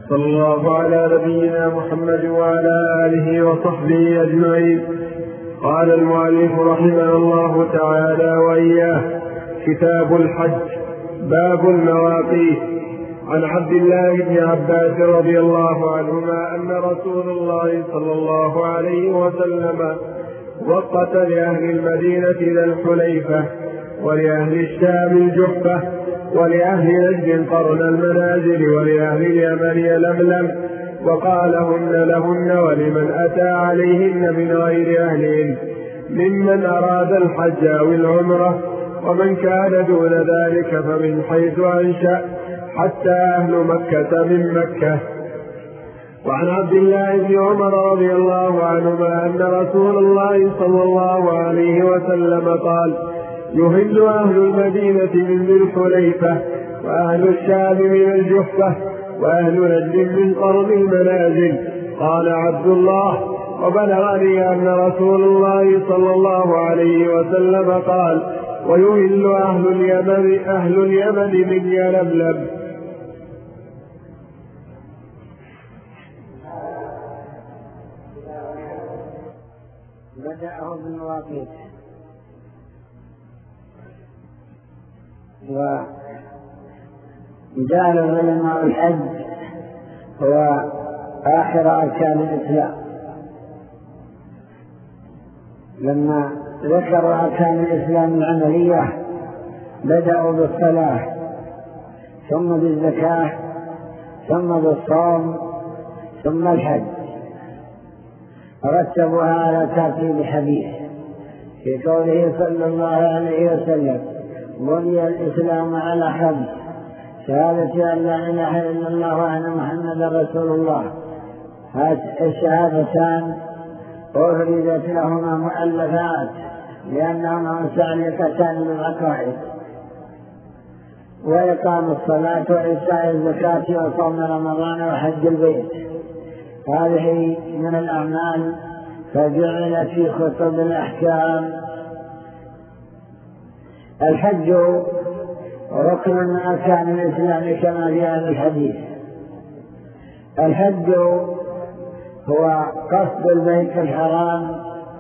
صلى الله على نبينا محمد وعلى آله وصحبه أجمعين. قال المؤلف رحمه الله تعالى وإياه: كتاب الحج. باب المواقيت. عن عبد الله بن عباس رضي الله عنهما أن رسول الله صلى الله عليه وسلم وقت لأهل المدينة ذا الحليفة، ولأهل الشام الجحفة، ولأهل نجد قرن المنازل، ولأهل اليمن يلملم، وقالهن لهن ولمن أتى عليهن من غير أهلهن ممن أراد الحج أو العمرة، ومن كان دون ذلك فمن حيث أنشأ، حتى أهل مكة من مكة. وعن عبد الله بن عمر رضي الله عنهما أن رسول الله صلى الله عليه وسلم قال: يهل أهل المدينة من ذي الحليفة، وأهل الشام من الجحفة، وأهل نجد من قرن المنازل. قال عبد الله: وبلغني أن رسول الله صلى الله عليه وسلم قال: ويهل أهل اليمن من يلملم. بدأه بالمواقيت، وجعل العلماء الحج هو آخر أركان الإسلام. لما ذكروا أركان الإسلام العملية بدأوا بالصلاة، ثم بالزكاة، ثم بالصوم، ثم الحج، رتبوها على ترتيب حديث في قوله صلى الله عليه وسلم: بني الإسلام على خمس: شهادة أن لا إله إلا الله وأن محمدا رسول الله. الشهادتان أفردت لهما مؤلفات لأنهما متعلقتان بالعقائد، وإقام الصلاة وإيتاء الزكاة وصوم رمضان وحج البيت، هذه من الأعمال فجعلت في خطب الأحكام. الحج ركن من أركان الإسلام كما جاء في الحديث. الحج هو قصد البيت الحرام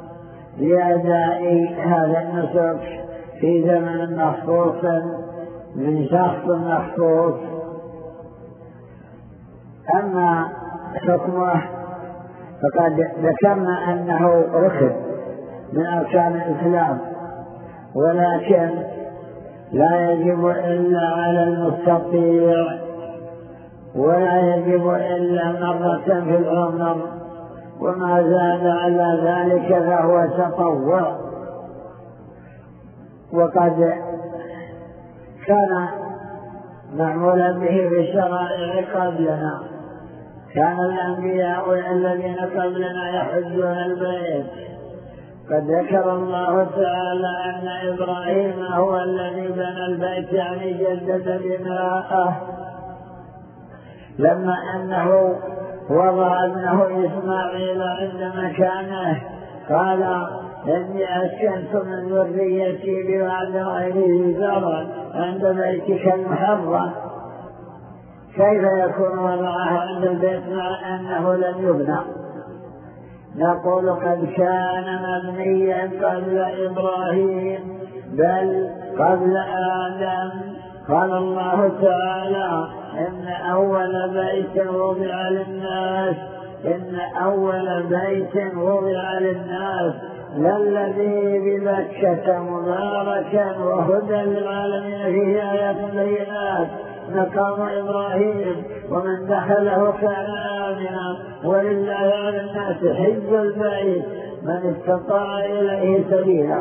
لأداء هذا النسك في زمن مخصوص من شخص مخصوص. أما حكمه فقد ذكرنا أنه ركن من أركان الإسلام، ولكن لا يجب إلا على المستطيع، ولا يجب إلا مرة في العمر، وما زاد على ذلك فهو تطوع. وقد كان معمولا به في الشرائع قبلنا، كان الأنبياء الذين قبلنا يحجون البيت. قد ذكر الله تعالى أن إبراهيم هو الذي بنى البيت، يعني جدد بناءه، لما أنه وضع ابنه إسماعيل عند مكانه قال: إني أسكنت من ذريتي بواد غير ذي زرع عند بيتك المحرم. كيف يكون وضعه عند البيت مع أنه لم يبنى؟ نقول قد كان مبنيا قبل إبراهيم، بل قبل آدم. قال الله تعالى: إن أول بيت وضع للناس، إن أول بيت وضع للناس للذي بمكة مباركا وهدى للعالمين فيه آيات بينات مقام إبراهيم ومن دخله كان آمنا ولله على الناس حج البيت من استطاع إليه سبيلا.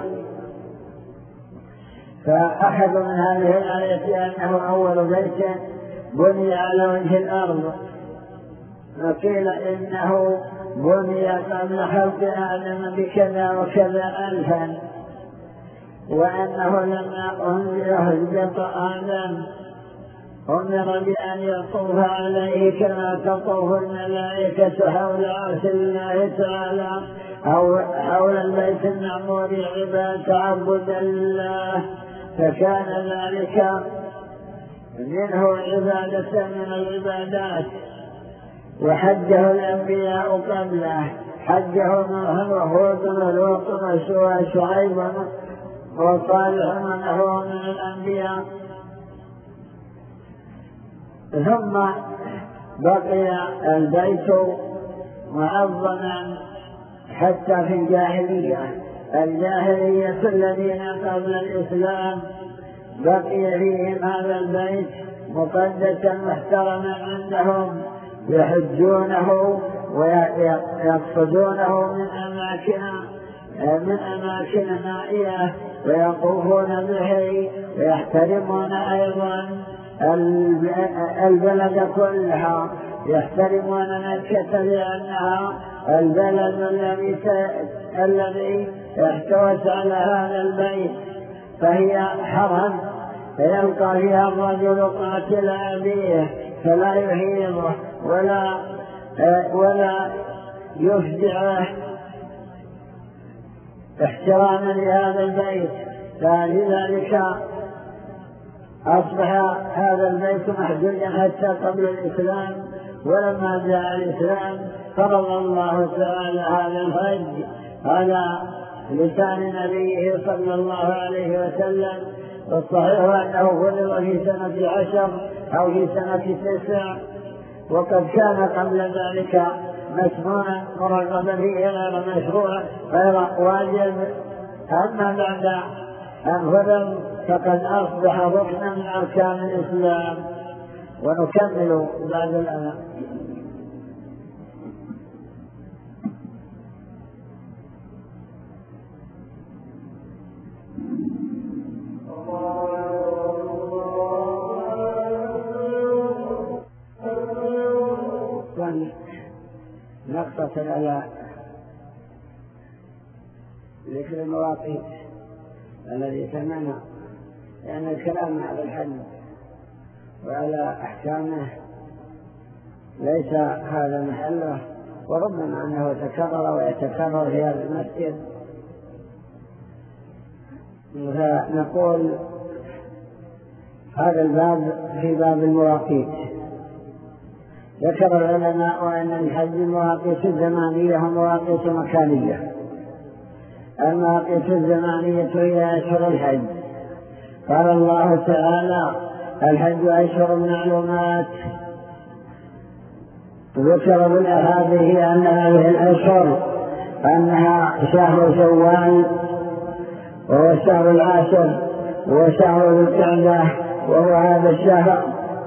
فأخذ من هذه الآية أنه أول بيت بني على وجه الأرض، وقيل إنه بني قبل خلق آدم بكذا وكذا ألفا، وأنه لما أهبط آدم أمر بأن يطوف عليه كما تطوف الملائكة حول عرش الله تعالى أو حول البيت المعمور تعبدا لله، فكان ذلك منه عبادة من العبادات. وحجه الأنبياء قبله، حجه نوح وهود ولوط وشعيب وصالح ونحوه من الأنبياء. ثم بقي البيت معظما حتى في الجاهلية الذين قبل الإسلام بقي فيهم هذا البيت مقدسا محترما عندهم، يحجونه ويقصدونه من أماكن نائية ويطوفون به، ويحترمون أيضا البلد كلها، يحترمون مكة لأنها البلد الذي احتوت على هذا البيت، فهي حرم، فيلقى فيها الرجل قاتل أبيه فلا يهينه ولا يفجعه احتراما لهذا البيت. فلذلك أصبح هذا البيت محجوجا حتى قبل الإسلام، ولما جاء الإسلام فرض الله تعالى هذا الحج على لسان نبيه صلى الله عليه وسلم. والصحيح أنه فرض في سنة 10 أو في سنة 9، وقد كان قبل ذلك مسموعا مرغبا فيه غير مشروع غير واجب. أما بعد أن فرض فقد أصبح ركنا من أركان الإسلام. ونكمل بعد الآن. نقطة على ذكر المواقيت الذي سمعنا، لأن الكلام على الحج وعلى أحكامه ليس هذا محله، وربما أنه تكرر ويتكرر في هذا المسجد. فنقول هذا الباب في باب المواقيت. ذكر العلماء أن الحج المواقيت الزمانية ومواقيت مكانية. المواقيت الزمانية هي أشهر الحج. قال الله تعالى: الحج أشهر معلومات. ذكر بالأحاديث أن هذه الأشهر أنها شهر شوال، وهو الشهر العاشر، وشهر ذي القعدة وهو هذا الشهر،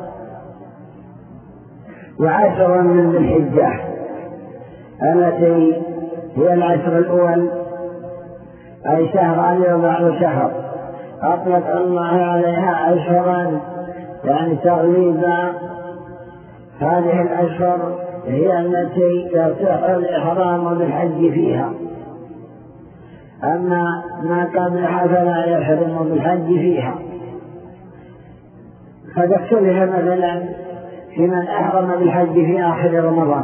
وعشر من ذي الحجة التي هي العشر الأول، أي شهران وبعض شهر. أطلق الله عليها أشهرا يعني تغليبا. هذه الأشهر هي التي يصح الإحرام بالحج فيها، أما ما قبلها فلا يحرم بالحج فيها. قد اختلف مثلا في من أحرم بالحج في آخر رمضان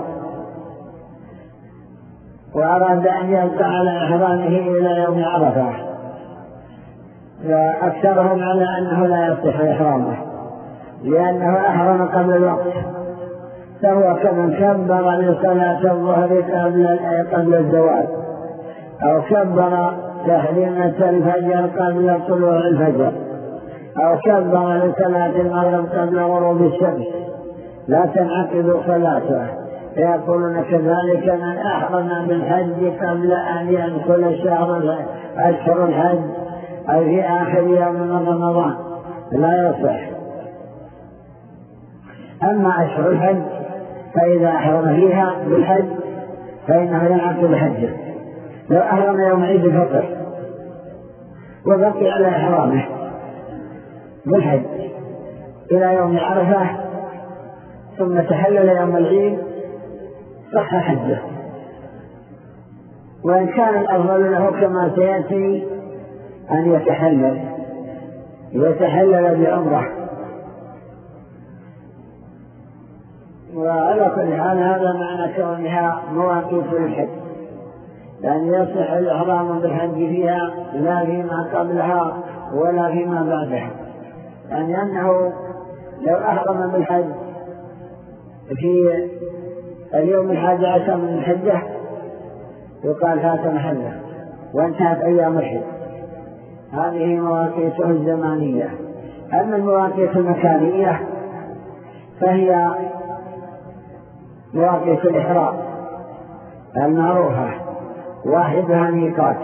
وأراد أن يبقى على إحرامه إلى يوم عرفة، فأكثرهم على أنه لا يصح إحرامه لأنه أحرم قبل الوقت، فهو كمن كبر لصلاة الظهر قبل الزوال، أو كبر تحريمة الفجر قبل طلوع الفجر، أو كبر لصلاة المغرب قبل غروب الشمس، لا تنعقد صلاته. فيقولون كذلك من أحرم بالحج قبل أن يدخل أشهر الحج أي في آخر يوم من رمضان لا يصح. أما أشهر الحج فإذا أحرم فيها بالحج فإنه ينعقد حجه. لو أحرم يوم عيد الفطر وبقي على إحرامه بالحج إلى يوم عرفة ثم تحلل يوم العيد صح حجه. وإن كان الأفضل له كما سيأتي أن يتحلل بعمرة. وعلى كل حال هذا معنى كونها مواقيت للحج، يعني يصح الإحرام بالحج فيها لا فيما قبلها ولا فيما بعدها، يعني أنه لو أحرم بالحج في اليوم 11 من الحجة يقال فات محله وانتهت أيام الحج. هذه مواقيته الزمانية. أما المواقيت المكانية فهي مواقيت الإحرام المعروفة، واحدها ميقات.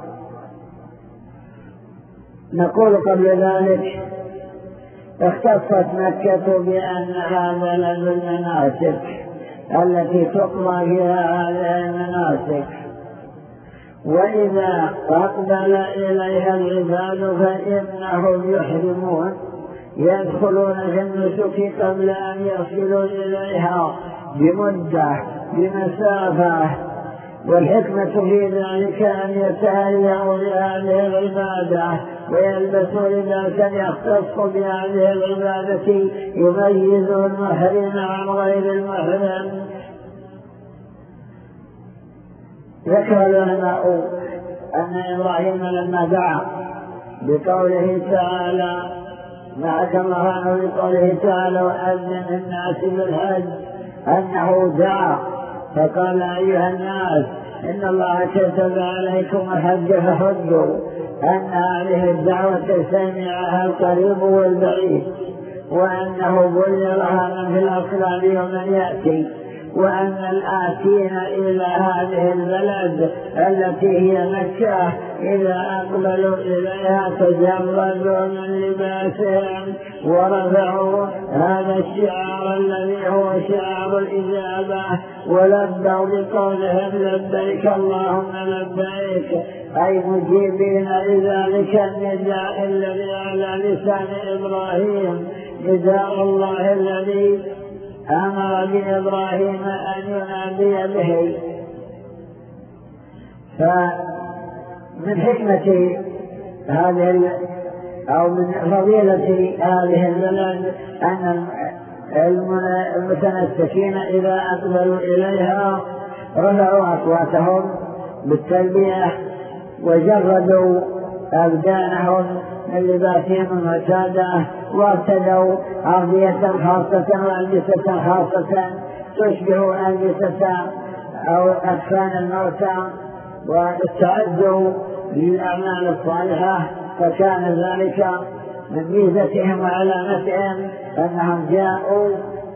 نقول قبل ذلك اختصت مكة بأنها بلد المناسك التي تقضى فيها هذه المناسك، وإذا أقبل إليها العباد فإنهم يحرمون يدخلون في النسك قبل أن يصلوا إليها بمدة بمسافة. والحكمة في ذلك أن يتهيأوا بهذه العبادة ويلبسوا لباسا يختص بهذه العبادة يميز المحرم عن غير المحرم. ذكر العلماء أن إبراهيم لما دعا بقوله تعالى ما كما بقوله تعالى وأذن الناس بالحج أنه دعا فقال أيها الناس إن الله كتب عليكم الحج فحجوا، أن هذه الدعوة سمعها القريب والبعيد، وأنه بني لها من في الأصلاب ومن يأتي، وأن الآتين إلى هذه البلد التي هي مكة إذا أقبلوا إليها تجردوا من لباسهم ورفعوا هذا الشعار الذي هو شعار الإجابة ولبوا بقولهم لبيك اللهم لبيك، أي مجيبين لذلك النداء الذي على لسان إبراهيم، نداء الله الذي أمر بإبراهيم أن ينادي به. فمن حكمة هذه أو من فضيلة هذه البلد أن المتنسكين إذا أقبلوا إليها رفعوا أصواتهم بالتلبية وجردوا أبدانهم من لباسهم المعتادة وارتدوا أرضية خاصة وألبسة خاصة تشبه ألبسة أو أكفان الموتى، واستعدوا للأعمال الصالحة. فكان ذلك من ميزتهم وعلامتهم أنهم جاءوا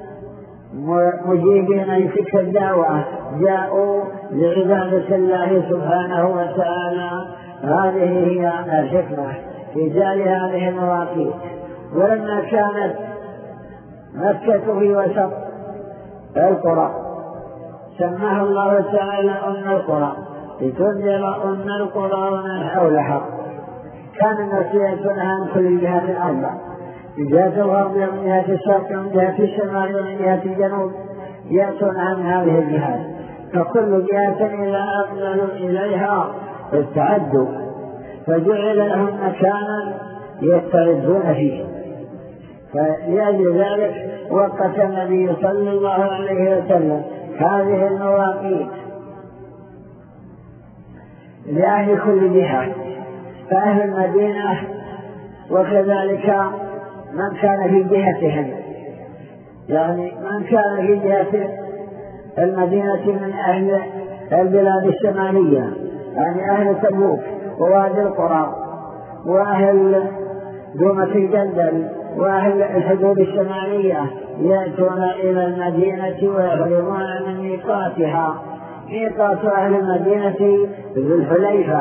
مجيبين لتلك الدعوة، جاءوا لعبادة الله سبحانه وتعالى. هذه هي الحكمة في جعل هذه المواقيت. ولما كانت مكة في وسط القرى سماها الله تعالى أم القرى لتنذر أم القرى ومن حولها. كان الناس يأتونها من كل جهات الأربع، من جهة الغرب ومن جهة الشرق ومن جهة الشمال ومن جهة الجنوب، يأتونها من هذه الجهات، فكل جهة إذا أقبلوا إليها استعدوا، فجعل لهم مكانا يستعدون فيه. فلأجل ذلك وقت النبي صلى الله عليه وسلم هذه المواقيت لأهل كل جهة، فأهل المدينة وكذلك من كان في جهتهم، يعني من كان في جهة المدينة من أهل البلاد الشمالية، يعني أهل تبوك ووادي القرى وأهل دومة الجندل وأهل الحدود الشمالية، يأتون إلى المدينة ويحرمون من ميقاتها. ميقات أهل المدينة ذو الحليفة،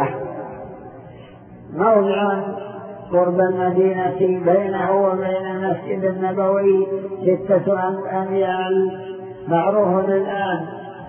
موضع قرب المدينة بينه وبين المسجد النبوي 6 أميال، معروف الآن،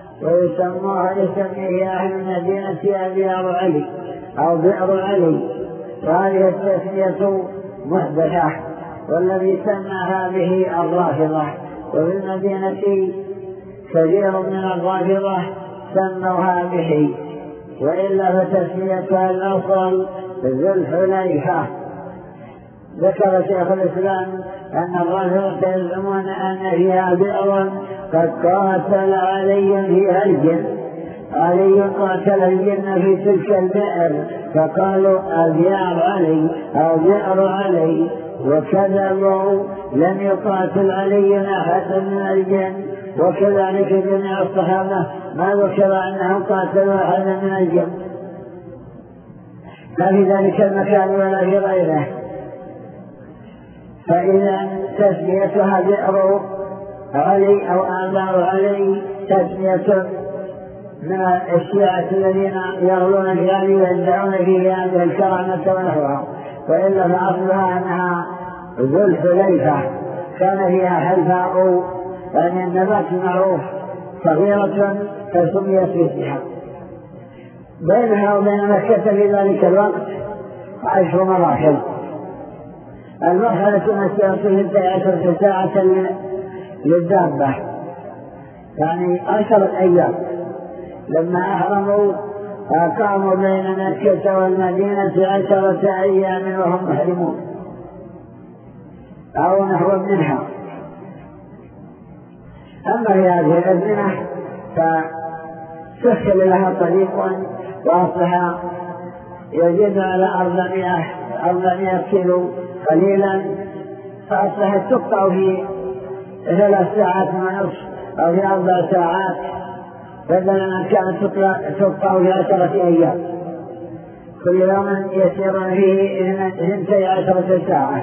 يسميه أهل المدينة أبيار علي أو بئر علي، وهذه التسمية محدثة، والذي سماها به الرافضة، وفي المدينة كثير من الرافضة سموها به، وإلا فتسميتها الأصل ذو الحليفة. ذكر شيخ الإسلام أن الرافضة يزعمون أن فيها بئر قد قاتل علي فيها الجن، علي قاتل الجن في تلك البئر، فقالوا أبيار علي أو بئر علي، وكذبوا لم يقاتل علي أحد من الجن، وكذلك جميع الصحابة ما ذكر أنهم قاتلوا أحدا من الجن، لا في ذلك المكان ولا في غيره. فإذا تسميتها بئر علي أو آباء علي تسمية من الشيعة الذين يغلون في هذه ويدعون فيه هذه الكرامة ونحوها، وإلا فأصلها أنها ذو الحليفة كان فيها حلفاء، يعني النبات المعروف صغيرة فسميت باسمها. بينها وبين مكة في ذلك الوقت 10 مراحل. المرحلة التي 12 ساعة للدابة، يعني 10 أيام. لما أحرموا قاموا بين مكة والمدينة 10 أيام وهم محرمون أو نحو منها. أما في هذه الأزمنة فسهل لها طريق وأصبح يزيد على 400 كيلو قليلا، فأصبحت تقطع في 3 ساعات ونصف أو في 4 ساعات، بدل ما كانت تقطع في 10 أيام. كل يوم يسيرون فيه 12 ساعة.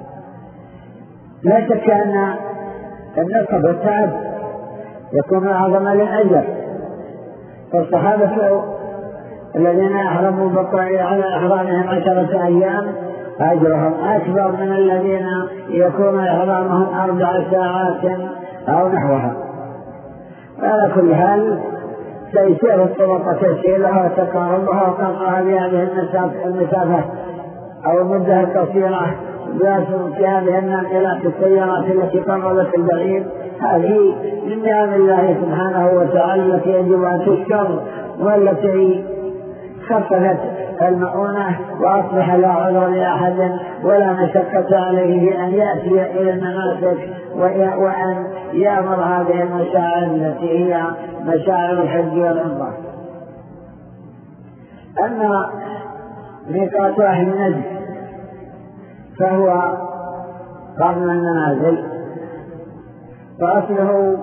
لا شك أن النصب والتعب يكون أعظم للأجر، فالصحابة الذين أحرموا بقوا على إحرامهم 10 أيام أجرهم أكبر من الذين يكون إحرامهم 4 ساعات أو نحوها. على كل حال سيسير الطرق تسهيلها وتقاربها وقطعها بهذه المسافة أو المدة القصيرة بأسر في هذه الناقلات السيارات التي قربت البعيد. هذه من نعم الله سبحانه وتعالى التي يجب أن تشكر، والتي خففت المؤونة وأصبح لا عذر لأحد ولا مشقة عليه بأن يأتي إلى المناسك وأن يأمر هذه المشاعر التي هي مشاعر الحج والعمرة. أما ميقات أهل نجد فهو قرن المنازل، فأصله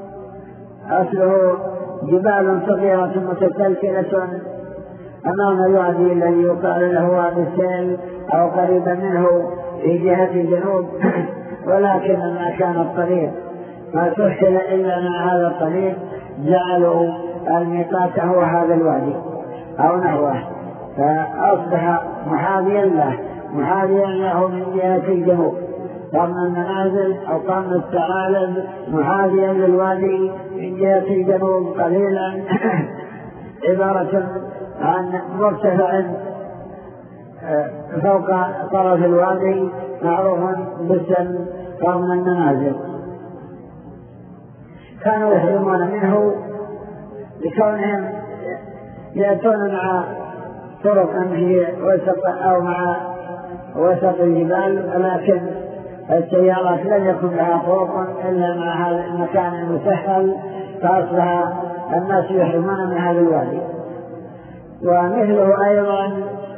جبال صغيرة متسلسلة أمام الوادي الذي يقال له وادي السيل أو قريبا منه في جهة الجنوب، ولكن ما كان الطريق ما سهل إلا مع هذا الطريق جعلوا الميقات هو هذا الوادي أو نحوه، فأصبح محاذيا له من جهة الجنوب. قرن المنازل أو قرن الثعالب محاذيا للوادي من جهة الجنوب قليلا، عبارة عن مرتفع فوق طرف الوادي معروف باسم قرن المنازل. كانوا يحرمون منه لكونهم يأتون مع طرق في وسط أو مع وسط الجبال، ولكن السيارات لم يكن لها طرق إلا مع هذا المكان المسهل، فأصبح الناس يحرمون من هذا الوادي. ومثله أيضا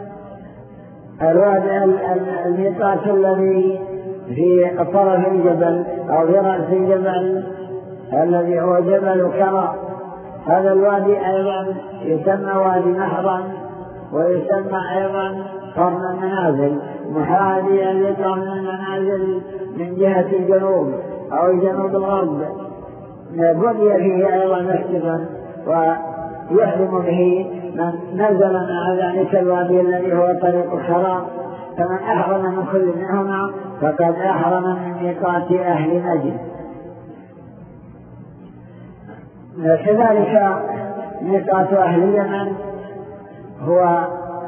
الميقات الذي في طرف الجبل أو في رأس الجبل الذي هو جبل كرى، هذا الوادي أيضا يسمى وادي محرم ويسمى أيضا قرن المنازل، محاذيا لقرن المنازل من جهة الجنوب أو جنوب الغرب. بني فيه أيضا مسجدا ويحرم به من نزل مع ذلك الوادي الذي هو طريق الحرام، فمن أحرم من كل منهما فقد أحرم من ميقات أهل نجد. كذلك ميقات أهل اليمن هو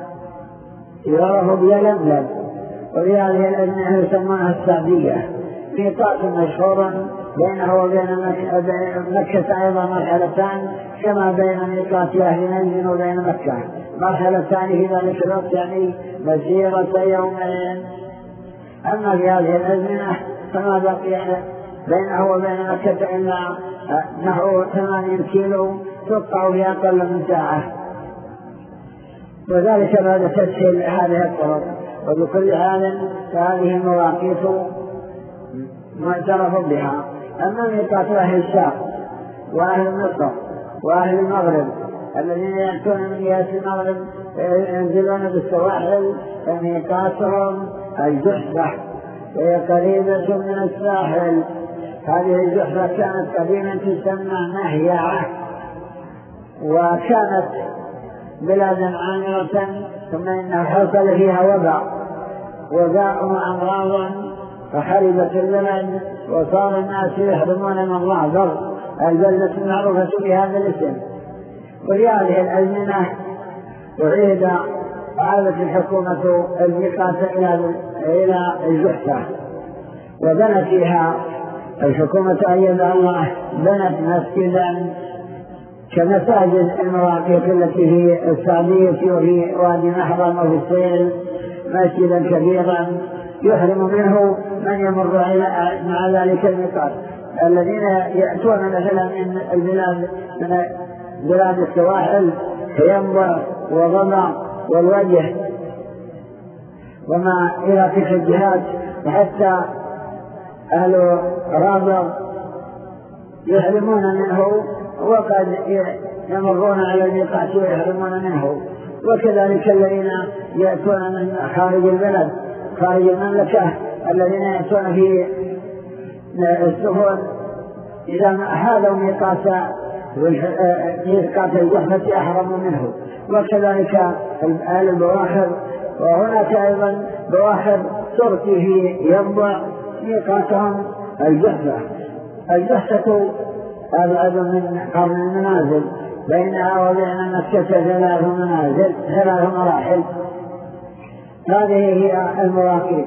يعرف بيلملم، وبهذه الأزمنة يسمونها السعدية. ميقات مشهور بينه وبين مكة أيضا مرحلتان كما بين ميقات أهل نجد وبين مكة مرحلتان في ذلك الوقت، يعني مسيرة يومين. أما في هذه الأزمنة فما بقي بينه وبين مكة إلا نحو 8 كيلو تقطع في أقل من ساعة، وذلك بعد تسهيل هذه الطرق. وبكل حال فهذه المواقيت معترف بها. أما ميقات أهل الشام وأهل مصر وأهل المغرب الذين يأتون من جهة المغرب ينزلون بالسواحل فميقاتهم الجحفة، وهي قريبة من الساحل. هذه الجحفة كانت قديما تسمى مهيعة، وكانت بلادا عامرة، ثم إنها حصل فيها وباء وأمراض فخربت البلد، وصار الناس يحرمون من الرعبر البلدة المعروفة بهذا الاسم. وفي هذه الأزمنة عادت الحكومة الميقات إلى الجحفة، وبنت فيها الحكومة أيدها الله، بنت مسجدا كمساجد المواقيت التي في السعودية وفي وادي محرم وفي السيل، مسجدا كبيرا يحرم منه من يمر مع ذلك الميقات. الذين يأتون مثلا من بلاد السواحل كينبع وضبع والوجه وما إلى تلك الجهات، وحتى أهل رابغ يحرمون منه، وقد يمرون على الميقات ويحرمون منه. وكذلك الذين يأتون من خارج البلد خارج المملكة الذين يأتون في السفن إذا حاذوا ميقات الجحفة أحرموا منه. وكذلك أهل البواخر، وهناك أيضا بواخر تركي في ينبع ميقاتهم الجحفة. الجحفة أبعد من قرن المنازل، بينها وبين مكة 3 مراحل. هذه هي المواقيت.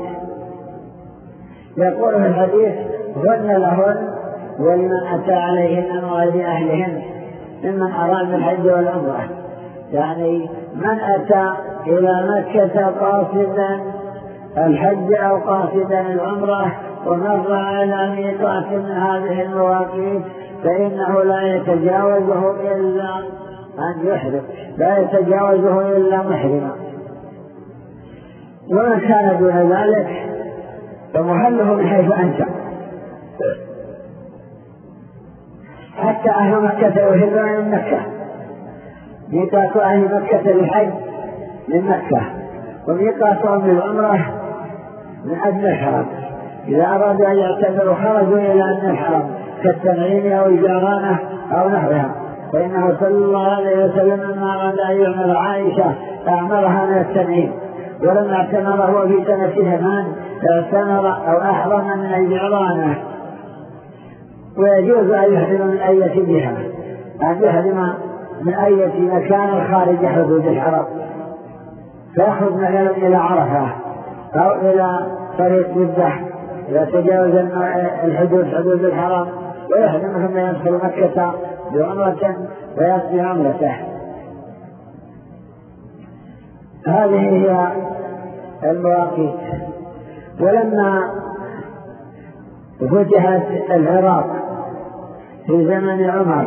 يقول في الحديث: هن لهن ولمن أتى عليهن من غير أهلهن ممن أراد الحج والعمرة. يعني من أتى إلى مكة قاصدا الحج أو قاصدا العمرة ومر على ميقات من هذه المواقيت فإنه لا يتجاوزه إلا أن يحرم، لا يتجاوزه إلا محرما. ومن كان دون ذلك فمحله من حيث أنشأ. حتى أهل مكة يهلون من مكة، ميقات أهل مكة للحج من مكة، وميقاتهم للعمرة من أجل الحرم. إذا أرادوا أن يعتذروا خرجوا إلى أن الحرم كالتنعيم أو الجارانة أو نحوها، فإنه صلى الله عليه وسلم لما أراد أن يعمر عائشة أعمرها من التنعيم، ولما اعتمر هو في سنة 8 اعتمر أو أحرم من الجارانة. ويجوز أن يحرم من أي جهة، أن يحرم من أي مكان خارج حدود الحرم، فيأخذ مثلا إلى عرفة أو إلى طريق جدة إذا تجاوز حدود الحرم، ويحرم ثم يدخل مكة بعمرة ويقضي عمرته. هذه هي المواقيت. ولما فتحت العراق في زمن عمر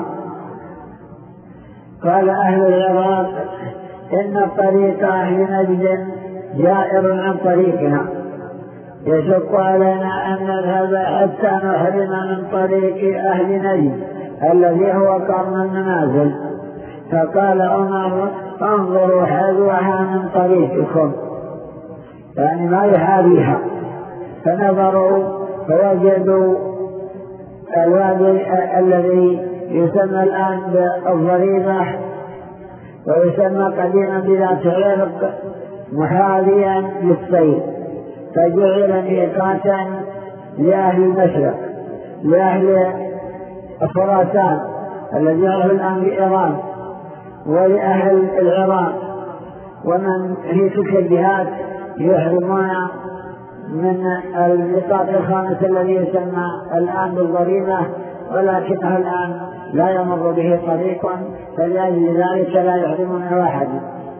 قال أهل العراق: إن طريق أهل نجد جائر عن طريقنا، يشق علينا أن نذهب حتى نحرم من طريق أهل نجد الذي هو قرن المنازل. فقال عمر: انظروا حذوها من طريقكم، يعني ما يحاذيها. فنظروا فوجدوا الوادي الذي يسمى الآن بالضريبة ويسمى قديما بذات عرق محاذيا للصيد، فجعل ميقاتا لأهل المشرق، لأهل خراسان الذي يعرف الآن بإيران، ولأهل العراق، ومن في تلك الجهات يحرمون من الميقات الخامس الذي يسمى الآن بالضريبة، ولكنه الآن لا يمر به طريق، فلأجل ذلك لا يحرم منه أحد.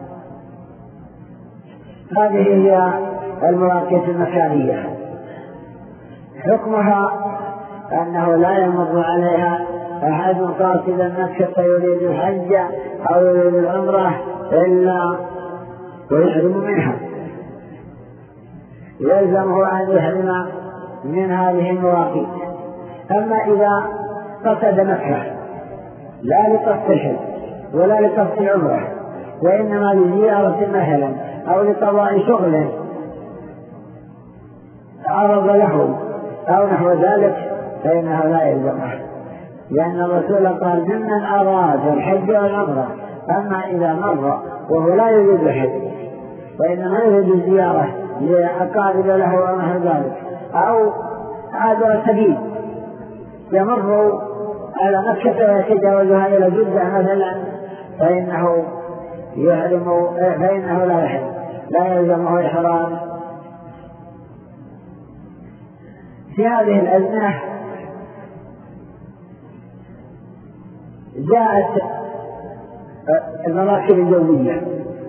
هذه هي المواقيت المكانية. حكمها أنه لا يمر عليها أحد قاصدا مكة يريد الحج أو يريد العمرة إلا ويحرم منها. يلزمه أن يحرم من هذه المواقيت. أما إذا قصد مكة لا لقصد الحج ولا لقصد العمرة وإنما لزيارة مثلا أو لقضاء شغل عرض له أو نحو ذلك فإنه لا يلزمه، لأن الرسول قال ممن أراد الحج والعمرة. أما إذا مر وهو لا يريد الحج وإنما يريد الزيارة لأقارب له أو نحو ذلك، أو عابر سبيل يمر على مكة ويتجاوزها إلى جدة مثلا فإنه لا يحرم، لا يلزمه إحرام. في هذه الأزمنة جاءت المراكب الجوية.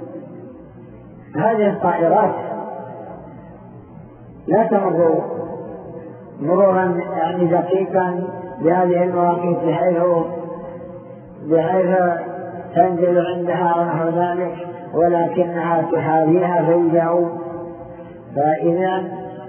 هذه الطائرات لا تمر مرورا يعني دقيقا بهذه المواقيت بحيث تنزل عندها ونحو ذلك، ولكنها تحاذيها في الجو. فإذا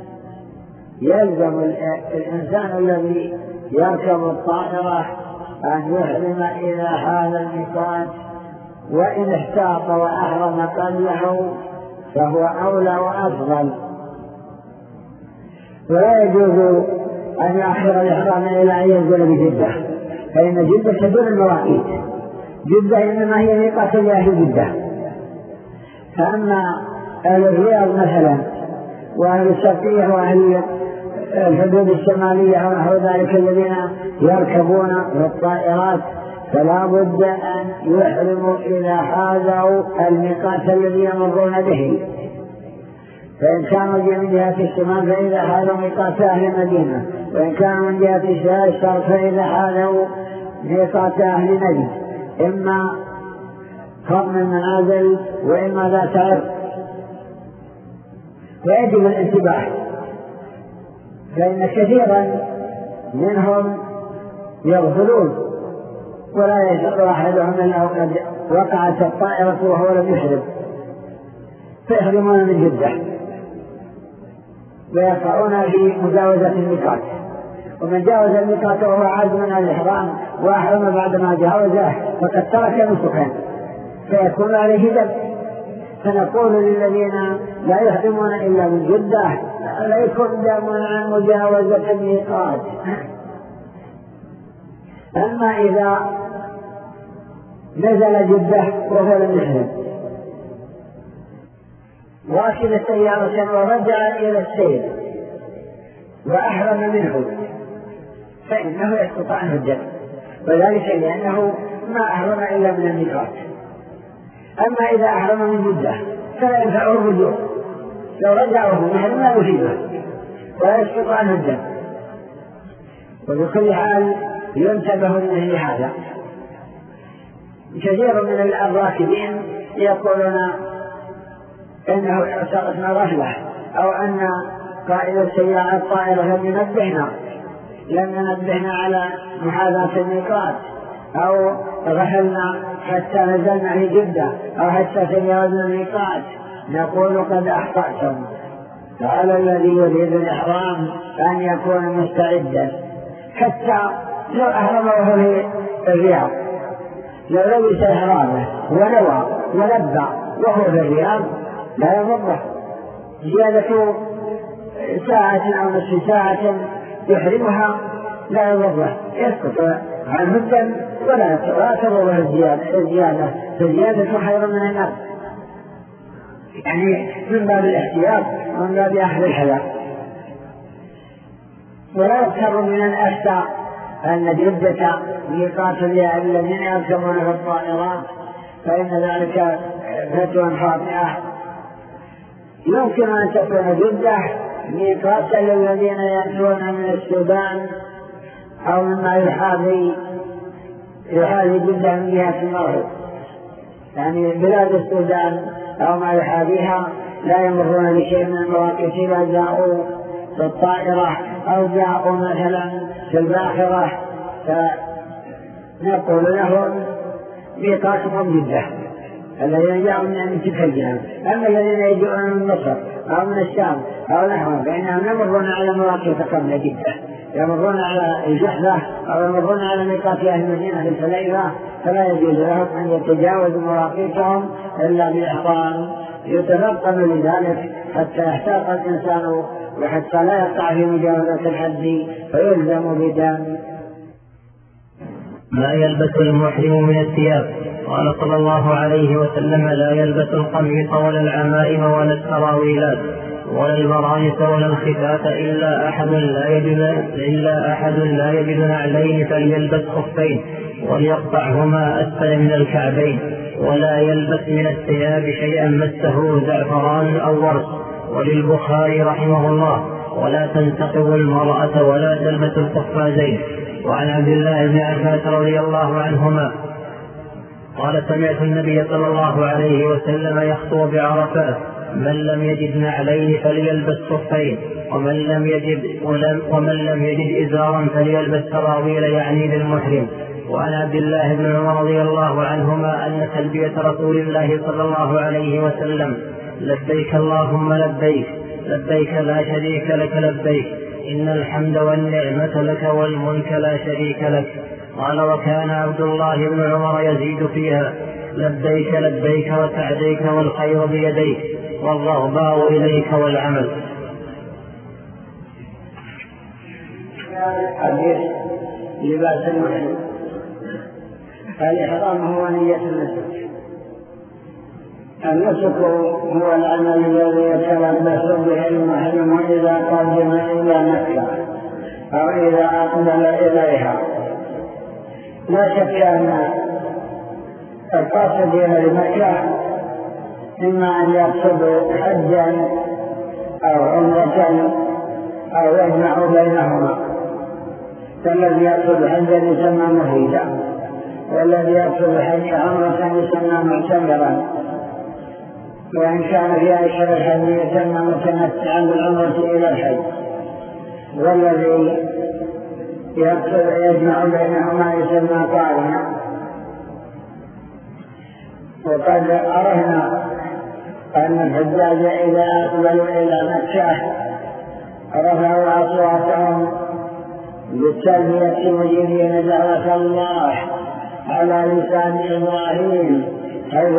يلزم الإنسان الذي يركب الطائرة أن يحرم إلى هذا الميقات، وإن احتاط وأحرم قبله فهو أولى وأفضل. ولا يجوز أن يؤخر الإحرام إلى أن ينزل بجدة، فإن جدة تدور المواقيت، جدة إنما هي ميقات لأهل جدة. فأما أهل الرياض مثلا وأهل الشرقية وأهل الحدود الشمالية ونحو ذلك الذين يركبون الطائرات فلا بد أن يحرموا إلى هذا الميقات الذي يمرون به. فإن كانوا من جهة الشمال فإذا حالوا ميقات أهل المدينة، وإن كانوا من جهة الشرق فإذا حالوا ميقات أهل نجد، إما قرن المنازل وإما ذات عرق. ويجب الانتباه، فإن كثيرا منهم يغفلون ولا يشعر أحدهم أنه قد وقعت الطائرة وهو لم يحرم، فيحرمون من جدة ويقعون في مجاوزة الميقات. ومن جاوز الميقات وهو عازم عن الإحرام وأحرم بعدما جاوزه فقد ترك نسكا فيكون عليه دم. فنقول للذين لا يحرمون إلا من جدة عليكم دم عن مجاوزة الميقات. أما إذا نزل جدة وهو لم يحرم واكل سيارة ورجع إلى السير وأحرم منه فإنه يسقط عنه الدم، وذلك لأنه ما أحرم إلا من الميقات. أما إذا أحرم من جدة فلا ينفعه الرجوع، لو رجع وهو محرم لا يفيده ولا يسقط عنه الدم. وبكل حال ينتبه لمثل هذا. كثير من الراكبين يقولون إنه سقطنا رحلة أو أن قائد السيارة الطائرة لم ينبهنا على محاذاة الميقات، أو رحلنا حتى نزلنا في جدة أو حتى تجاوزنا الميقات. نقول قد أخطأتم، فعلى الذي يريد الإحرام أن يكون مستعدا، حتى لو أحرم وهو في الرياض، لو لبس إحرامه ونوى ولبى وهو في الرياض لا يضره، زيادة ساعة أو نصف ساعة يحرمها لا يضره، يسقط عنه الدم ولا تضره الزيادة، فالزيادة خير من النار، يعني من باب الاحتياط ومن باب أخذ الحذر. ولا يذكر من الأفتى أن جدة ميقات الذين يركبون في الطائرات، فإن ذلك فتوى خاطئة. يمكن أن تكون جدة ميقات الذين يأتون من السودان أو مما يحاذي جدة من جهة المغرب، يعني بلاد السودان أو ما يحاذيها لا يمرون بشيء من المواقف إذا جاءوا في الطائرة أو جاءوا مثلا في الباخرة، فنقول لهم ميقاتكم جدة الذين جاءوا من تلك الجهة. أما الذين يجون من مصر أو من الشام أو نحو، فإنهم يمرون على مواقف قبل جدة، يمرون على الجحفة أو يمرون على ميقات أهل المدينة في الحليفة، فلا يجوز لهم أن يتجاوزوا مواقفهم إلا بإحرام. يتفطن لذلك حتى يحتاط الإنسان وحتى لا يقع في مجاوزة الحد فيلزم بدم. ما يلبس المحرم من الثياب. قال صلى الله عليه وسلم: لا يلبس القميص ولا العمائم ولا السراويلات ولا البرانس ولا الخفاف إلا أحد لا يجد نعلين فليلبس خفين وليقطعهما أسفل من الكعبين، ولا يلبس من الثياب شيئا مسه زعفران أو ورس. وللبخاري رحمه الله: ولا تنتقب المرأة ولا تلبس القفازين. وعن عبد الله بن عباس رضي الله عنهما قال: سمعت النبي صلى الله عليه وسلم يخطب بعرفات: من لم يجد نعلين فليلبس خفين، ومن لم يجد إزارا فليلبس سراويل، يعني للمحرم. وعن عبد الله بن عمر رضي الله عنهما أن تلبية رسول الله صلى الله عليه وسلم: لبيك اللهم لبيك، لبيك لا شريك لك لبيك، إن الحمد والنعمة لك والملك لا شريك لك. قال: وكان عبد الله بن عمر يزيد فيها: لبيك لبيك وسعديك والخير بيديك والرغباء إليك والعمل. حديث لباس المحرم. الإحرام هو نية النسك. النسك هو العمل الذي يتلبس به المحرم إذا قدم إلى مكة أو إذا أقبل إليها. لا شك أن القاصد إلى مكة إما أن يقصد حجا أو عمرة أو يجمع بينهما، فالذي يقصد حجا يسمى مفيدا، والذي يقصد عمرة يسمى معتمرا، وإن كان في أشهر الحج يسمى متمتعا بالعمرة إلى الحج، والذي يقصد يجمع بينهما يسمى قارنا. وقد عرفنا أن الحجاج إذا أقبلوا إلى مكة رفعوا أصواتهم بالتلبية مجيبين دعوة الله على لسان إبراهيم، حيث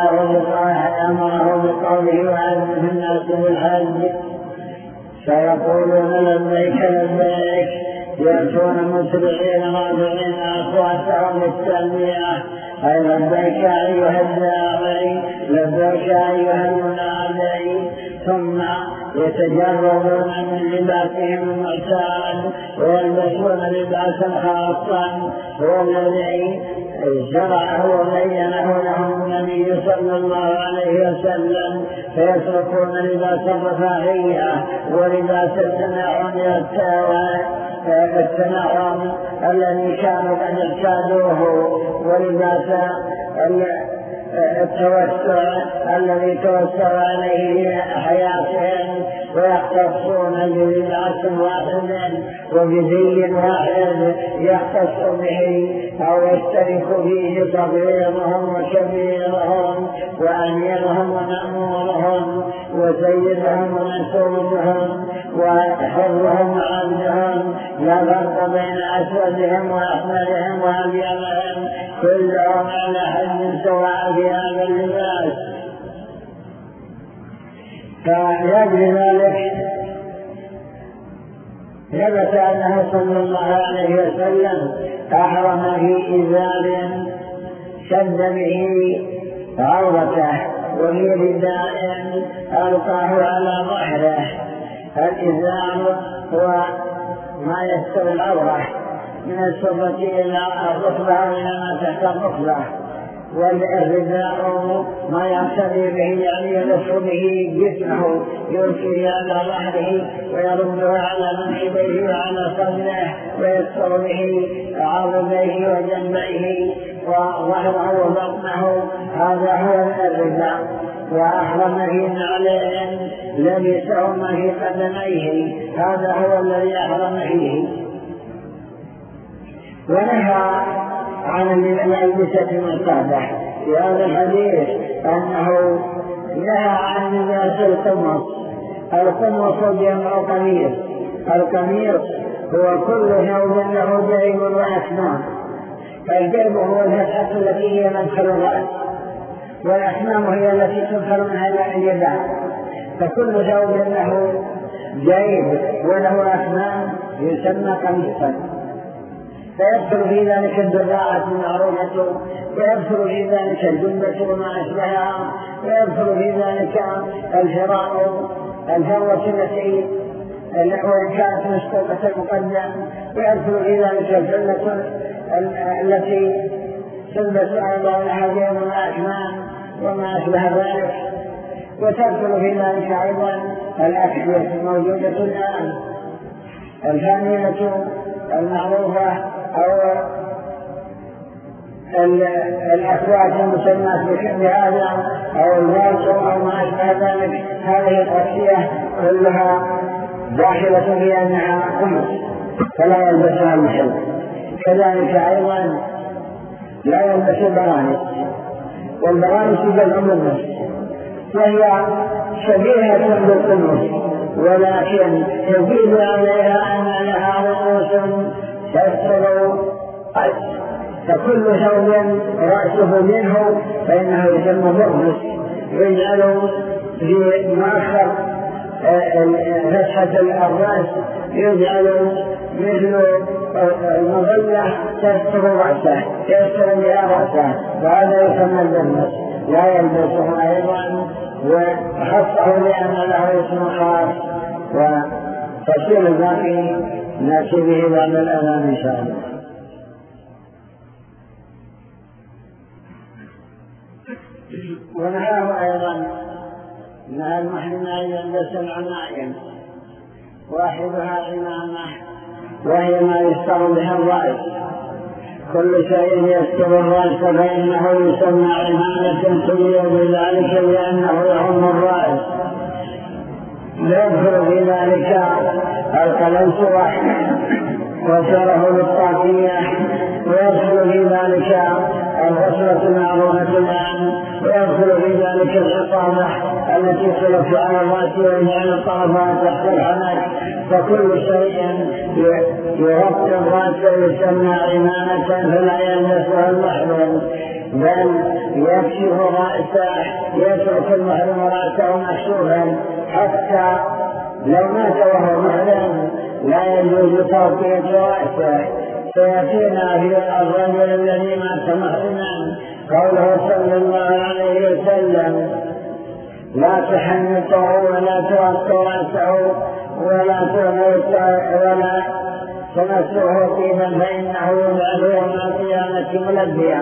أمره بقوله: وأذن الناس بالحج فيقولون لبيك لبيك، يأتون مسرعين رافعين أصواتهم بالتلبية: أي لبيك أيها الداعي، لبيك أيها المنادي. ثم يتجردون من لباسهم المعتاد ويلبسون لباسا خاصا هو الذي شرعه وبينه لهم النبي صلى الله عليه وسلم، فيتركون لباس الرفاهية ولباس التنعم الذي كانوا قد اعتادوه، ولباس التوسع الذي توسع عليه حياتهم، ويختصون بلباس واحد وبزي واحد يختص به أو يشترك فيه صغيرهم وكبيرهم وأميرهم ومأمورهم وسيدهم ومسؤولهم وحرهم وعبدهم، لا فرق بين أسودهم وأحمرهم وأبيضهم، كلهم على حد سواء في هذا اللباس. فلأجل ذلك ثبت أنه صلى الله عليه وسلم أحرم في إزار شد به عورته وفي رداء ألقاه على ظهره. الإزار هو ما يستوي العورة من السرة إلى الركبة وإلى ما تحت الركبة، والرداء ما يعتدي به يعني يلف به جسمه، يلقيه على ظهره ويرده على منكبيه وعلى صدره ويستر به عضديه وجنبيه وظهره وبطنه. هذا هو الرداء. وأحرم في نعلين لبسهما في قدميه، هذا هو الذي أحرم فيه. ونهى عن الألبسة المعتادة في هذا الحديث أنه نهى عن لباس القمص القمص جمع قميص. القميص هو كل ثوب له جيب وأكمام. الجيب هو الفتحة التي هي مدخل الرأس، والأكمام هي التي تدخل منها اليدان. فكل ثوب له جيب وله أكمام يسمى قميصا. فيدخل في ذلك الدراعة المعروفة، ويدخل في ذلك الجنة وما أشبهها، ويدخل في ذلك الفروة التي وإن كانت مسقوطة المقدم، ويدخل في ذلك الجنة التي تلبس أيضا الحجيم والأكمام وما أشبه ذلك. وتدخل في ذلك أيضا الأكحية الموجودة الآن، الفانيلة المعروفة أو الأكواد المسمى بهذا أو البالطو أو ما أشبه ذلك. هذه الأشياء كلها داخلة في أنها قمص فلا يلبسها المحل. كذلك أيضا لا يلبس البرانس، والبرانس جمع ملبس، وهي شبيهة بالقمص ولكن تزيد عليها أن لها رؤوس تستر قد. فكل ثوب رأسه منه فإنه يسمى مقمص، يجعل في مؤخر فتحة الرأس يجعل مثل المظلة تستر رأسه، يستر بها رأسه، وهذا يسمى المقمص. لا يلبسه أيضا، وخصه لأن له اسم خاص. وتفسير الباقي نأتي به بعد الأذان إن شاء الله. ونهاه أيضا نهى المحرم أن يلبس العمائم، واحدها عمامة وهي ما يستر بها الرأس. كل شيء يستر الرأس فإنه يسمى عمامة تلي بذلك لأنه يعم الرأس. يدخل في ذلك القلنسوة وشره بالطاقية، ويدخل في ذلك الغسلة المعروفة الآن، ويدخل في ذلك العصابة التي تلف على الرأس ويجعل طرفها تحت الحنك. فكل شيء يغطي الرأس يسمى عمامة فلا يلبسها المحرم، بل يكشف رأسه، يترك المحرم رأسه مكشوفا حتى لو مات وهو محرم لا يجوز تغطية رأسه. سيأتينا في الرجل الذي مات محرما قوله صلى الله عليه وسلم: لا تحنطه ولا تغطي رأسه ولا تمسه طيبا فإنه يبعث يوم القيامة ملبيا.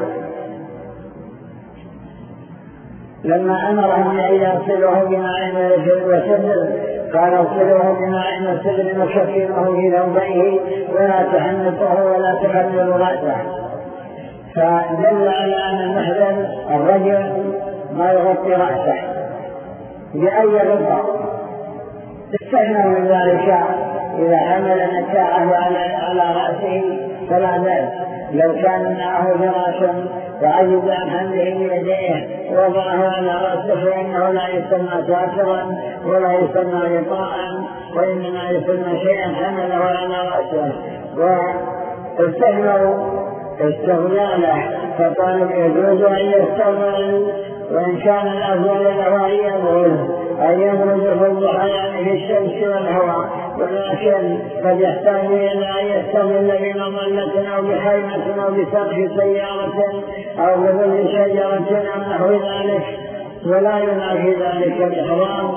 لما أمرهم أن يغسلوه بماء وسدر قال: اغسلوه بماء وسدر وكفنوه في ثوبيه ولا تحنطه ولا تخلل رأسه. فدل على أن المحرم الرجل ما يغطي رأسه بأي غطاء، استثنى من ذلك إذا حمل متاعه على رأسه فلا بأس. لو كان معه فراش وعجز عن حمله بيديه ووضعه على رأسه فإنه لا يسمى ساترا ولا يسمى غطاء، وإنما يسمى شيئا حمله على رأسه. واستثنوا استغلاله فقالوا يجوز أن يستغل، وإن كان الأفضل له أن يبرز في الضحى يعني في الشمس والهواء، ولكن قد يحتاج إلى أن يستغل بمظلة أو بخيمة أو بسقف سيارة أو بظل شجرة أو نحو ذلك، ولا ينافي ذلك الإحرام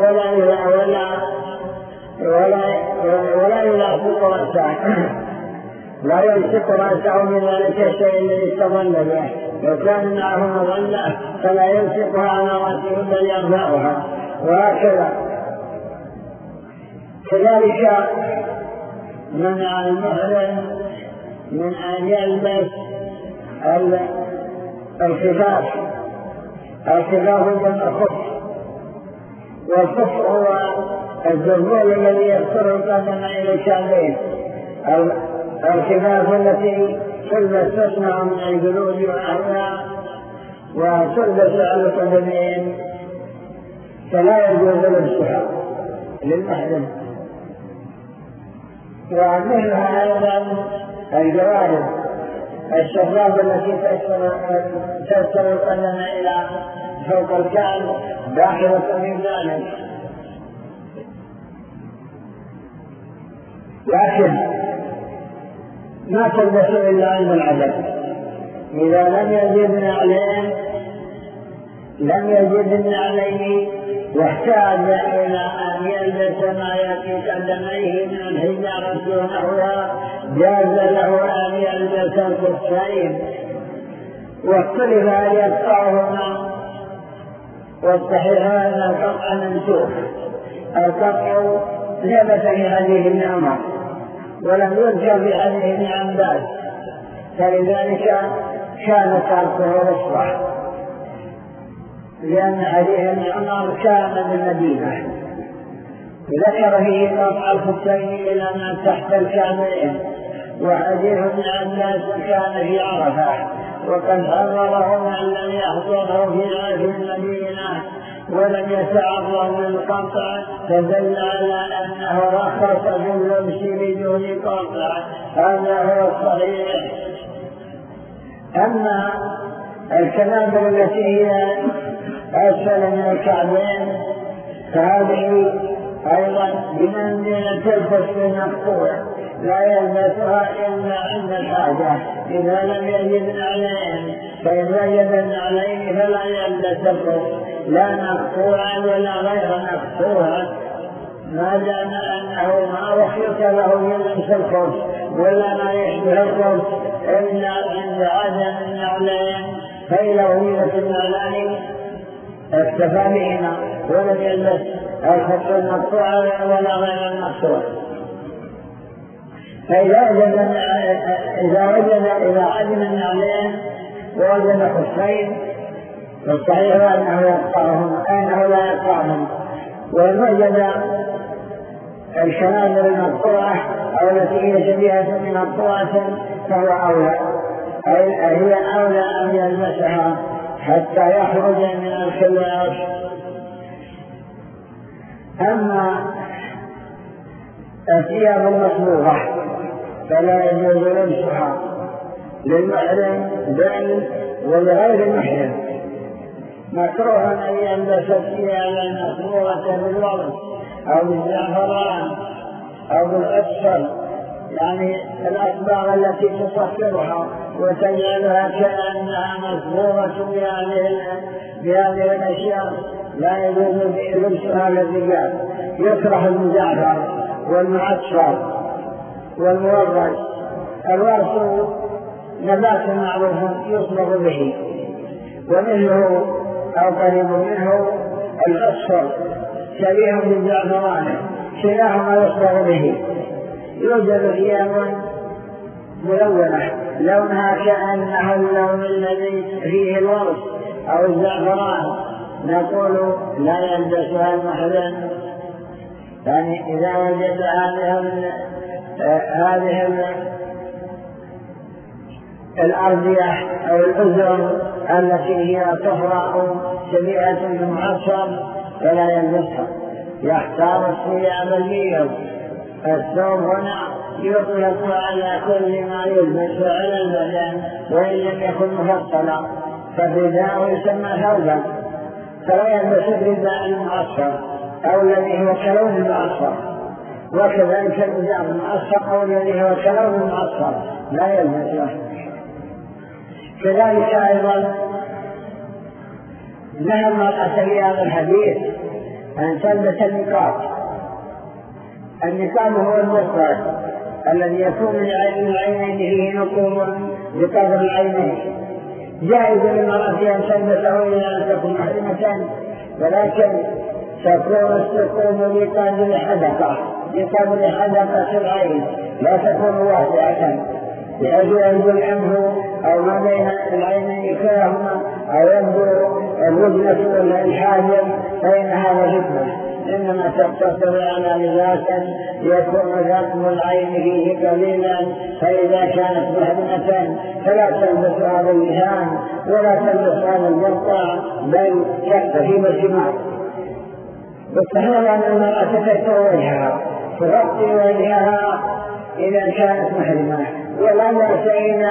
ولا يلاصق رأسه، لا يلصق رأسه من ذلك الشيء الذي استظل به. لو كان معه مظلة فلا يلصقها على رأسه بل يرفعها، وهكذا. كذلك منع المحرم من أن يلبس الخفاف. الخفاف جمع خف، والخف هو الزربول الذي يستر القدم إلى الكعبين. الخفاف التي تلبس تصنع من الجلود وأهلها وتلبس على القدمين فلا يجوز لبسها. للمحرم. ومنها أيضا الجوارب الشراب التي تسر القدم إلى فوق الكعب داخلة من ذلك. لكن ما تلبس إلا عند العدد. إذا لم يجد عليه واحتاج إلى أن يلبس ما يقي قدميه من الحجارة ونحوها جاز له أن يلبس الخفين. واختلف هل يقطعهما، والصحيح أن القطع منسوخ. القطع ثبت في حديث ابن عمر ولم يذكر في حديث ابن عباس، فلذلك كان تركه رخصة، لأن حديث ابن عمر كان بالمدينة ذكر فيه قطع الخفين إلى ما تحت الكعبين، وحديث ابن عباس كان في عرفة، وقد حرره من لم يحضره في المدينة ولم يتعرض للقطع، فدل على أنه رخص في اللبس بدون قطع. هذا هو الصحيح. أما الكنابر التي هي أسفل من الكعبين فهذه أيضا بمنزلة الخف مقطوع، لا يلبسها إلا عند الحاجة إذا لم يجد عليه، فإذا وجد عليه فلا يلبس الخف لا مقطوعا ولا غير مقطوعا، ما دام أنه ما رخص له في لبس الخف ولا ما يشبه الخف إلا عند عدم النعلين، فإذا وجدت النعلين اكتفى بهما ولم يلبس الخف المقطوع ولا غير المقطوع. فإذا عدم النعلين ووجد خفين فالصحيح أنه يقطعهم، أنه لا يقطعهم. وإن وجد الكنابر المقطوعة أو التي هي شبيهة مقطوعة فهو أولى، أي هي أولى أن يلبسها حتى يخرج من الخلاف. أما الثياب المصبوغة فلا يجوز لبسها للمحرم بل ولغير المحرم. مكروه أن يلبس الثياب المصبوغة بالورد أو بالزعفران أو بالأسفل، يعني الأصباغ التي تصفرها وتجعلها كأنها مصبوغة بهذه الأشياء لا يجوز لبسها للرجال. يكره المزعفر والمعصفر والمورد. الورد نبات معروف يصبغ به، ومنه أو قريب منه الأصفر شبيه بالزعفران، كلاهما يصبغ به. يوجد ثياب ملونة لونها كأنه اللون الذي فيه الورد أو الزعفران، نقول لا يلبسها المحرم. يعني إذا وجد هذه الأرضية أو الأزر التي هي تفرع شبيهة بالمعصر فلا يلبسها. يختار الثياب البيض. الثوب هنا يطلق على كل ما يلبس على البدن وإن لم يكن مفصلا، فالرداء يسمى ثوبا، فلا يلبس الرداء المعصر أو الذي هو كلون المعصر، وكذلك الرداء المعصر أو الذي هو كلون المعصر لا يلبسه. كذلك أيضا نهى المرأة في هذا الحديث أن تلبس النقاب. النقاب هو المصبر الذي يكون العينين فيه نقوب بقدر العينين. جائز للمرأة أن تلبسه إلى أن تكون محرمة، ولكن تكون السقوم بقدر حدقة العين، لا تكون واسعة بحيث يبدو الأنف أو ما بين العينين كلاهما أو يبدو الوجنة ولا الحاجب، فإن هذا فتنة. إنما تقتصر على لباسا يكون رقم العين فيه قليلا، فإذا كانت محرمة فلا تلبس هذا اللسان ولا تلبس هذا البرقع، بل تكتفي بالجماع. والصحيح أن المرأة تستر وجهها تغطي وجهها إذا كانت محرمة، ولا بأس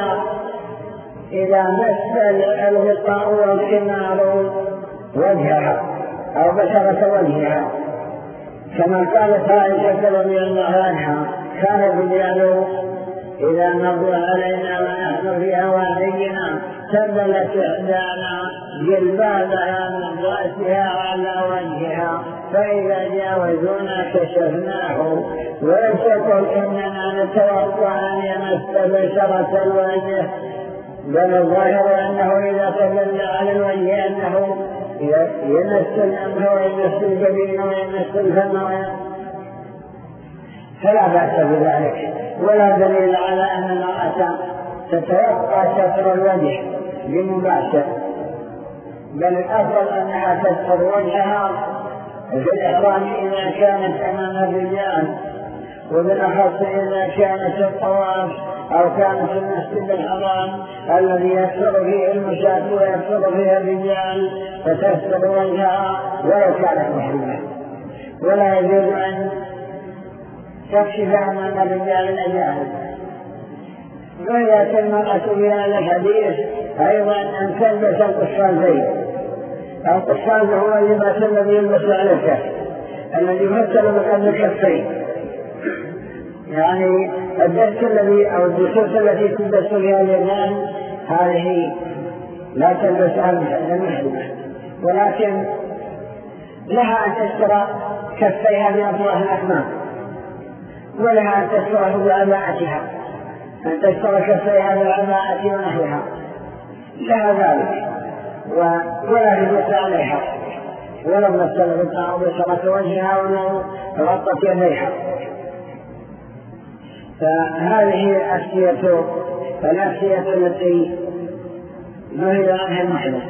إذا مس الغطاء والخمار وجهها أو بشرة وجهها، كما قالت عائشة رضي الله عنها: كان الرجال إذا مروا علينا ونحن في أوادينا سبلت إحدانا جلبابها من رأسها على وجهها، فإذا جاوزونا كشفناه. ولم تقل إننا نتوقع أن يمس بشرة الوجه، بل الظاهر أنه إذا تجلى على الوجه أنه يمس الأنف ويمس الجبين ويمس الفم، فلا بأس بذلك. ولا دليل على أن المرأة تتوقع ستر الوجه بمباشر، بل الأفضل أنها تستر وجهها في الإحرام إذا كانت أمام الرجال، وبالأخص إذا كانت الطواف أو كانت المسجد الحرام الذي يكثر فيه المشاة ويكثر فيه الرجال، فتستر وجهها ولو كانت محرمة. ولا يجوز أن تكشف أمام الرجال الأجانب. ويأتي المرأة في هذا الحديث أيضا أن تلبس القشازين. القشاز هو اللباس الذي يلبس على الكف، الذي يمثل بقدر الكفين، يعني الدرس الذي أو الدسوس التي تلبس فيها اليدان هذه لا تلبسها المحرمة، ولكن لها أن تستر كفيها بأطراف الأكمام، ولها أن تستر بعباءتها، أن تستر كفيها بالعباءة ونحوها، لها ذلك، ولا يجوز عليها ولو مس الغطاء بشرة وجهها ولو غطت يديها. فهذه الأشياء التي نهي عنها المحرم.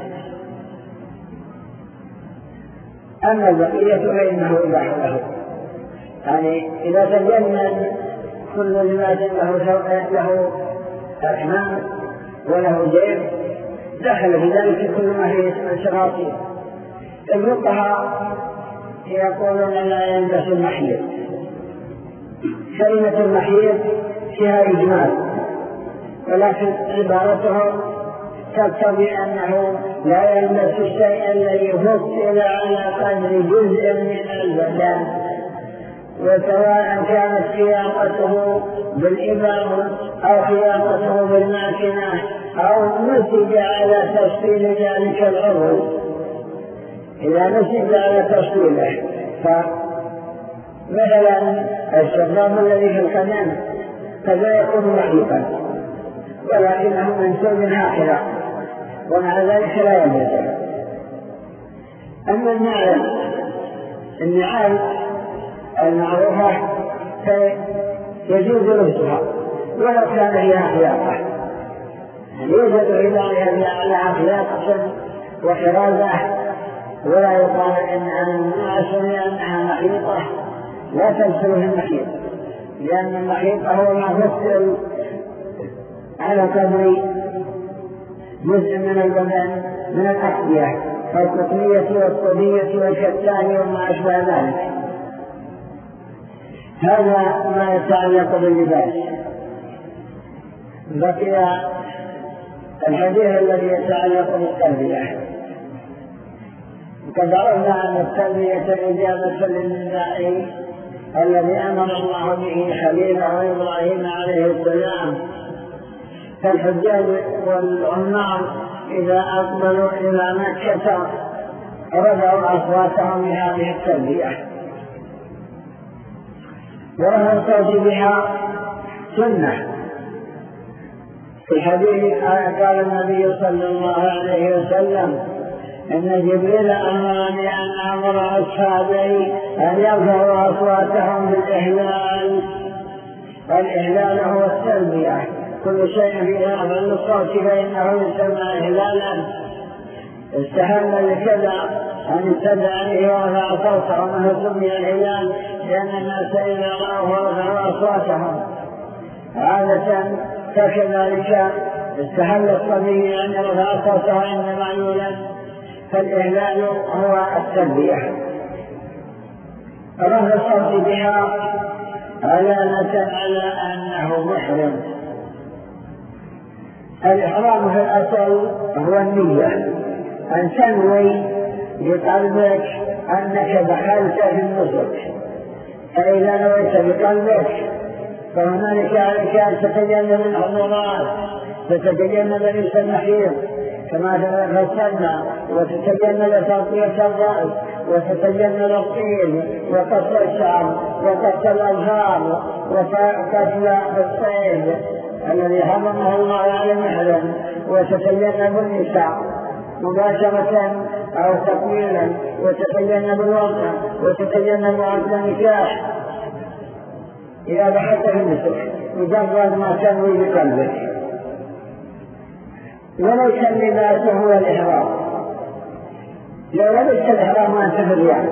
أما البقية فإنه يباح له، يعني إذا تجنن كل لباس له أكمام وله جيب دخل في ذلك كل ما هي الشراطين. الفقهاء يقولون لا يلبس المحيط. كلمة المحيط فيها إجمال، ولكن عبارتهم تقتضي أنه لا يلبس الشيء الذي يفصل على قدر جزء من البدن، وسواء كانت خياطته بالإبر أو خياطته بالماكنة أو نسج على تفصيل ذلك العضو. إذا نسج على تفصيله فمثلا الشراب الذي في القدم قد لا يكون محيطا ولكنه منسوب هكذا، ومع ذلك لا يلبس. أما النعال المعروفة فيجوز لبسها ولو كان فيها خياطة، يوجد عبارها على خياطة وحرازة، ولا يقال إنها منعش لأنها محيطة، لا تلبسه المحيط، لأن المحيط هو ما فصل على قدر جزء من البدن من الأحذية القطنية والصدية والكتان وما أشبه ذلك. هذا ما يتعلق باللباس. بقي الحديث الذي يتعلق بالتربية. وقد عرفنا أن التربية إجابة للنداء الذي أمر الله به خليله إبراهيم عليه السلام. فالحجاج والعمار إذا أقبلوا إلى مكة رفعوا أصواتهم بهذه التربية، ورفع الصوت بها سنة. في الحديث قال النبي صلى الله عليه وسلم: إن جبريل أمرني أن أمر أصحابي أن يرفعوا أصواتهم بالإهلال. الإهلال هو التلبية، كل شيء فيه رفع الصوت فإنه يسمى إهلالا. استهل لكذا أن ابتدع به ورفع صوته، ومن سمي الإهلال لأن الناس إذا رأوه رفعوا أصواتهم عادة. فكذلك استهل الصبي أن يرفع صوته عندما يولد، فالإهلال هو التلبية. رفع الصوت بها علامة على أنه محرم. الإحرام في الأصل هو النية، أن تنوي بقلبك أنك دخلت في النسك. فإذا نويت بقلبك فهنالك عليك أن تتجنب المحظورات، تتجنب لبس المحيط كما فصلنا، وتتجنب تغطية الرأس، وتتجنب الطين وقص الشعر وقص الأظفار وقتل الصيد الذي حرمه الله على المحرم، وتتجنب النساء مباشرة أو تطويلا، وتتجنب الوضع، وتتجنب عقد النكاح إذا دخلت في النسك مجرد ما تنوي بقلبك. وليس اللباس هو الإحرام. لو لبست الإحرام وأنت في الرياض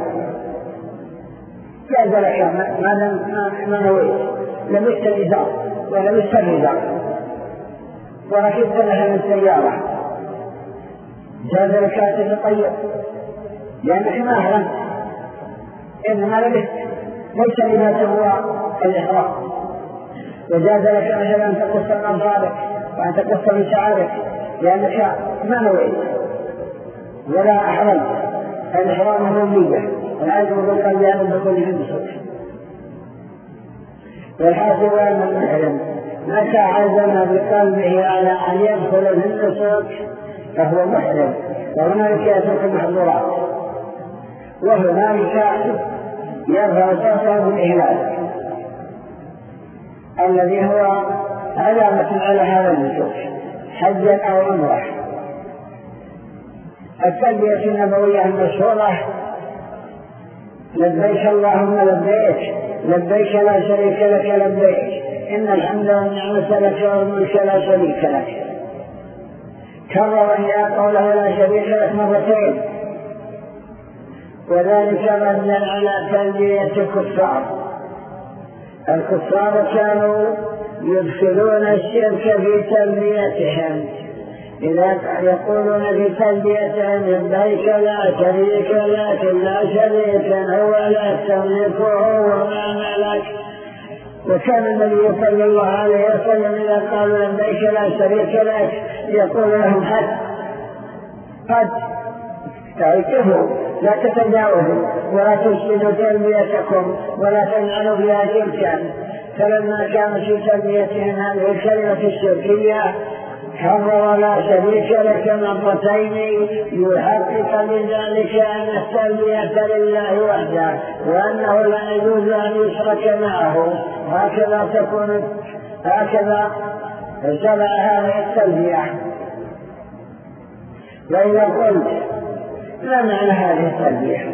جاز لك ما نويت، لبست الإزار ولبست الرداء وركبت لها من السيارة، جاز لك أن تتطيب لأنك ما أحرمت، إنما لبست، ليس اللباس هو الإحرام. وجاز لك مثلا أن تقص من أظفارك وأن تقص من شعرك لأنك ما نويت ولا أحرمت. الإحرام هو النية، العزم بالقلب على الدخول في النسك. والحاصل أن المحرم متى عزم بقلبه على أن يدخل في النسك فهو محرم، وهنالك يترك المحظورات، وهنالك يرفع صوته بالإهلال الذي هو علامة على هذا النسك حجا أو عمرة. التلبية النبوية المشهورة: لبيك اللهم لبيك، لبيك لا شريك لك لبيك، إن الحمد والنعمة لك والملك لا شريك لك. كرر إياه قوله لا شريك لك مرتين، وذلك ردا على تلبية الكفار. الكفار كانوا يدخلون الشرك في تلبيتهم، إذا يقولون في تلبيتهم لبيك لا شريك لك لا شريك هو لك تملكه وما ملك. وكان النبي صلى الله عليه وسلم إذا قالوا لبيك لا شريك لك يقول لهم قد تعرفوا لا تتجاوزوا ولا تفسدوا تلبيتكم ولا تجعلوا فيها شركا. فلما كان في تلبيتهم هذه الكلمة الشركية حرر لا شريك لك مرتين، يحقق بذلك أن التلبية لله وحده وأنه لا يجوز أن يشرك معه. هكذا شرع هذه التلبية. وإذا قلت ما معنى هذه التلبية؟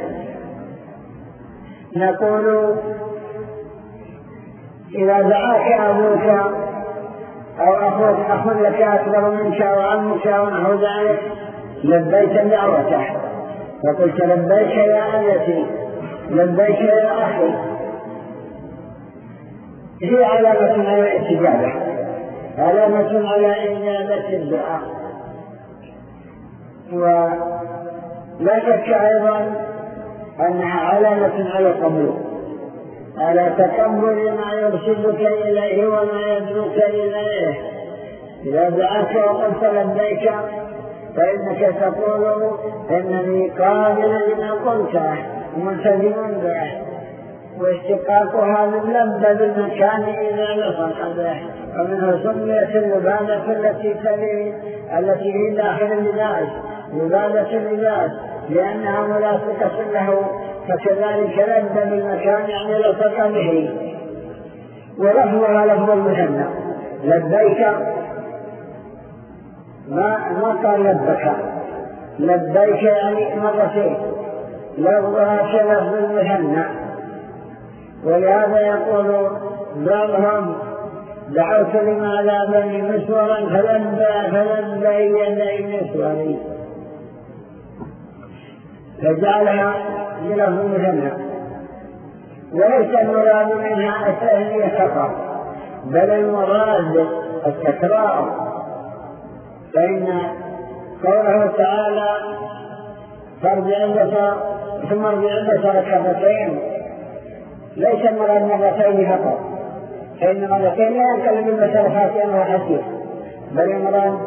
نقول إذا دعاك أبوك أو أخ لك أكبر منك أو عمك أو نحو ذلك لبيت دعوته، فقلت لبيك يا أبتي، لبيك يا أخي، هي علامة على الاستجابة، علامة على إجابة الدعاء. ولا شك أيضا أنها علامة على القبول، على تقبل ما يرشدك إليه وما يدعوك إليه. إذا دعاك وقلت لبيك فإنك تقول إنني قابل لما قلته ملتزم به، واشتقاقها من لبى بالمكان إذا لصق به، ومنه سميت اللبادة التي هي داخل اللباس لبادة اللباس لأنها ملاصقة له، فكذلك لبى بالمكان يعني لصق به. ولفظها لفظ المثنى، لبيك ما قال لبك، لبيك يعني مرتين، لفظها كلفظ المثنى. ولهذا يقول بعضهم دعوت لما بني مسورا فلبى يدي مسوري، فجعلها بلفظ المثنى. وليس المراد منها التهنئة فقط، بل المراد التكرار، فإن قوله تعالى ثم ارجع البصر كرتين ليس المراد مرتين فقط، فإن مرتين لا ينقل من مسألة خاطئة وحسية، بل المراد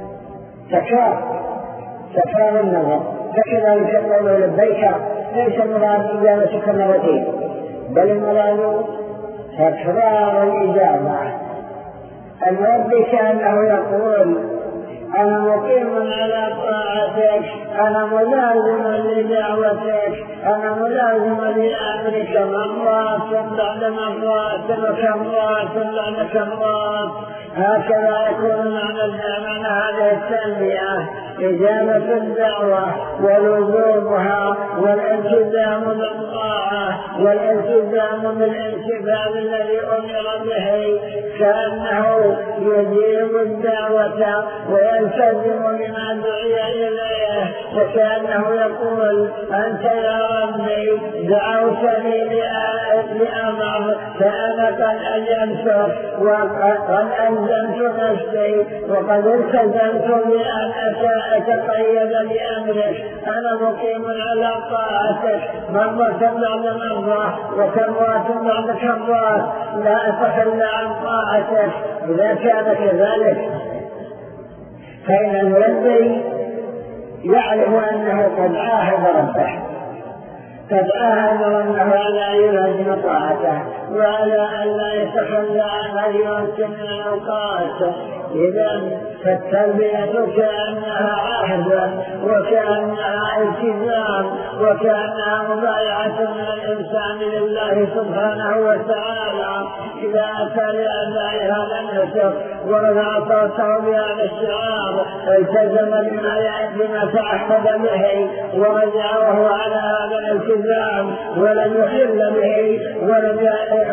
تكرار النظر. فكذلك يقول لبيك ليس المراد إجابتك مرتين، بل المراد تكرار الإجابة. المربي كأنه يقول أنا مقيم على طاعتك، أنا ملازم لدعوتك، أنا ملازم لأمرك مرات بعد مرات وكمرات بعد كمرات. هكذا يكون معنى هذه التنبيه إجابة الدعوة ولزومها والالتزام بالطاعة والالتزام بالانتفاذ الذي أمر به، كأنه يجيب الدعوة ويلتزم بما دعي إليه، وكأنه يقول أنت يا ربي دعوتني لأمر فأنا قد أجبتك وقد ألزمت نفسي وقد التزمت بأن أتقيد بأمرك. أنا مقيم على طاعتك مرة بعد مرة وكرات بعد كرات، لا أتخلى عن طاعتك. إذا كان كذلك فإن المربي يعلم أنه قد عاهد ربه، قد عاهد أنه على يلزم طاعته وعلى أن لا يتخلى عن هديه من الأوقات. إذا فالتربية كأنها عهد وكأنها التزام وكأنها مبايعة من الإنسان لله سبحانه وتعالى. إذا أتى لأداء هذا النسك ورفع صوته بهذا الشعار التزم بما تعهد به ورجع وهو على هذا الالتزام ولم يحل به ولم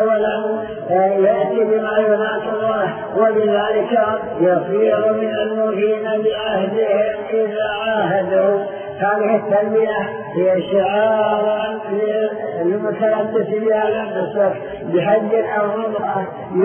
يأتي بما يناقضه، وبذلك يصير من الموفين بعهدهم إذا عاهدوا. هذه التنبيه هي شعار للمتلبس بهذا النسك بحج أو عمرة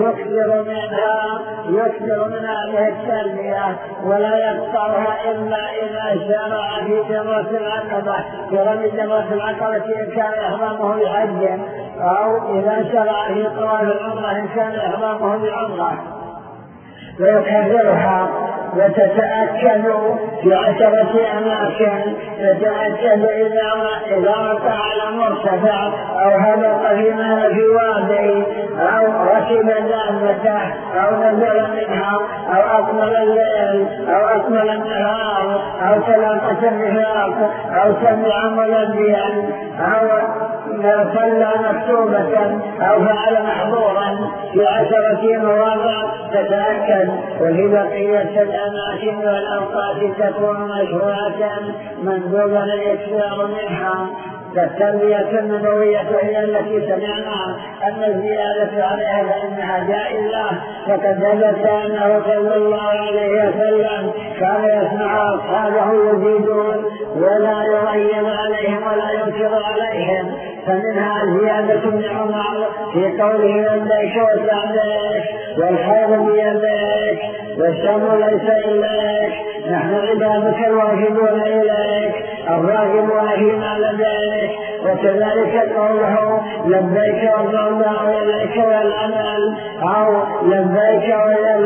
يكثر من هذه التنبيه ولا يقطعها إلا إذا شرع في جمرة العقبة، ورمي جمرة العقبة إن كان إحرامه بحج، أو إذا شرع في طواف العمرة إن كان إحرامه بعمرة، ويكررها وتتأكد في 10 أماكن. تتأكد إذا وقع على مرتفع أو هبط في وادي أو ركب دابته أو نزل منها أو أكمل الليل أو أكمل النهار أو تلاقت النفاق أو سمع ملبيا أو صلى مكتوبة أو فعل محظورا في 10 مواضع تتأكد. وفي بقية الأماكن والأوقات تكون مشروعة مندوبا الإكثار منها. فالتربية النبوية هي التي سمعنا أن الزيادة عليها فإنها جائزة، فقد ثبت أنه صلى الله عليه وسلم كان يسمع أصحابه يزيدون ولا يغير عليهم ولا ينكر عليهم. فمنها زيادة ابن عمر في قوله لبيك وسعديك والخير بيديك والشر ليس إليك، نحن عبادك الواجبون إليك الراغبون فيما لديك. وكذلك قوله لبيك والرضا إليك والعمل، أو لبيك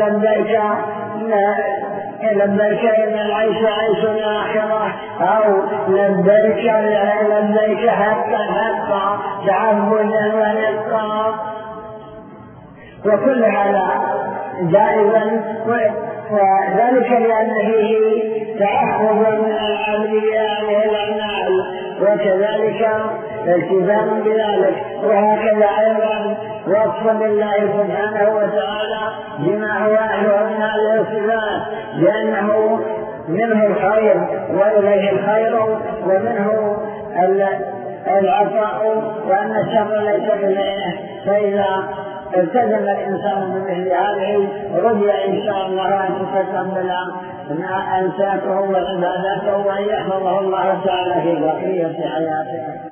لبيك إن العيش عيش الآخرة، أو لبيك حقا تعبدا ورقا. وكل هذا جائزا، وذلك لأن فيه تأخذ من العبد بهذه الأعمال وكذلك التزام بذلك. وهكذا أيضا وصف بالله سبحانه وتعالى بما هو أهله من هذه الصفات، لأنه منه الخير وإليه الخير ومنه العطاء وأن الشر ليس إليه. فإذا التزم الإنسان بمثل هذه رجع إن شاء الله أن تتقبل أنساكه وعباداته وأن يحفظه الله تعالى في بقية حياته.